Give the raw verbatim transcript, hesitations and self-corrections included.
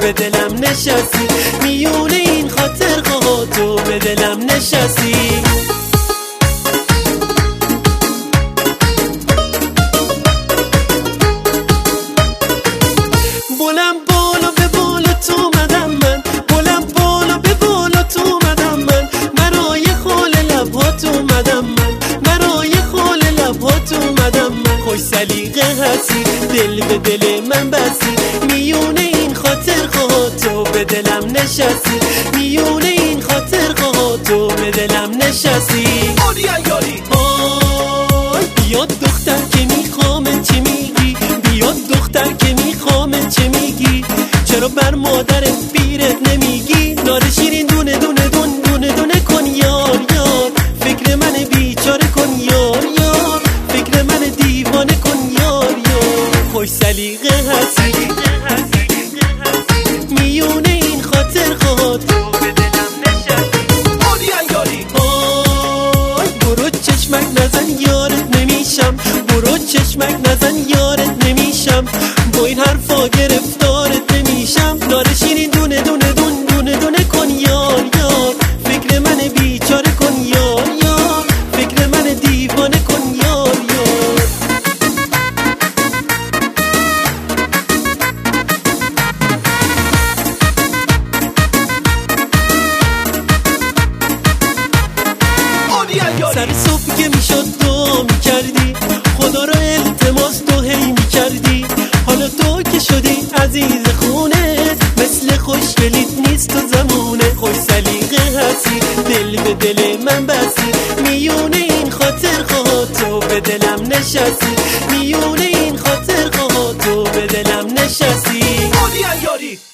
به دلم نشستی، میونه این خاطر ها تو به دلم نشستی. بلند بالا به بالا تو اومدم من، بلند بالا به بالا تو اومدم من، برای خال لبات اومدم من، برای خال لبات اومدم من. خوش سلیقه هستی، دل به دل من بستی، میونه این خاطر ها تو به دلم نشستی، میونه این خاطر ها تو به دلم نشستی. آی بیاد دختر که میخوام چی میگی، بیاد دختر که میخوام چه میگی، چرا بر مادرت پیرت نمیگی، نار شیرین دونه دونه دون دونه دونه کن یار یار، فکر من بیچاره کن یار یار، فکر من دیوانه کن یار یار. خوش سلیقه هستی، میونه این خاطر ها تو به دلم نشستی. آی برو چشمک نزن یارت نمیشم، برو چشمک نزن یارت نمیشم، با این حرفا گرفتارت نمیشم، نار شیرین دونه دونه دون دونه دونه کن یار یار، فکر من بیچاره کن یار یار، فکر من دیوانه کن یار یار. سر صبح که میشد دعا میکردی، خدا را التماس تو هی میکردی، حالا تو که شدی عزیز خونه، مثل خوشگلیت نیست تو زمونه. خوش سلیقه هستی، دل به دل من بستی، میونه این خاطر ها تو به دلم نشستی، میونه این خاطر ها تو به دلم نشستی.